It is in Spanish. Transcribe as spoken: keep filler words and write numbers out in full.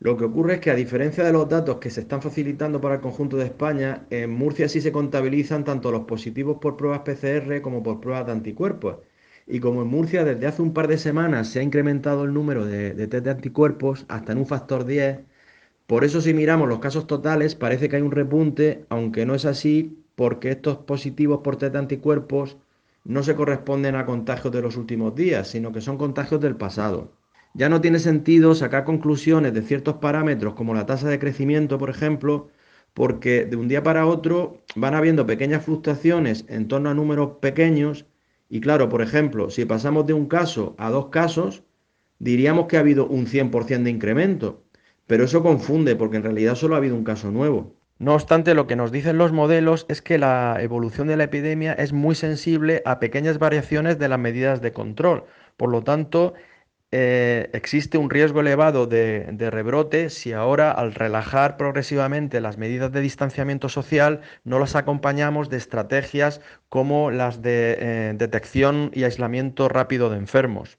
Lo que ocurre es que a diferencia de los datos que se están facilitando para el conjunto de España, en Murcia sí se contabilizan tanto los positivos por pruebas P C R como por pruebas de anticuerpos. Y como en Murcia desde hace un par de semanas se ha incrementado el número de, de test de anticuerpos hasta en un factor diez, por eso si miramos los casos totales parece que hay un repunte, aunque no es así porque estos positivos por test de anticuerpos no se corresponden a contagios de los últimos días, sino que son contagios del pasado. Ya no tiene sentido sacar conclusiones de ciertos parámetros como la tasa de crecimiento, por ejemplo, porque de un día para otro van habiendo pequeñas fluctuaciones en torno a números pequeños y claro, por ejemplo, si pasamos de un caso a dos casos, diríamos que ha habido un cien por ciento de incremento, pero eso confunde porque en realidad solo ha habido un caso nuevo. No obstante, lo que nos dicen los modelos es que la evolución de la epidemia es muy sensible a pequeñas variaciones de las medidas de control. Por lo tanto, eh, existe un riesgo elevado de, de rebrote si ahora, al relajar progresivamente las medidas de distanciamiento social, no las acompañamos de estrategias como las de eh, detección y aislamiento rápido de enfermos.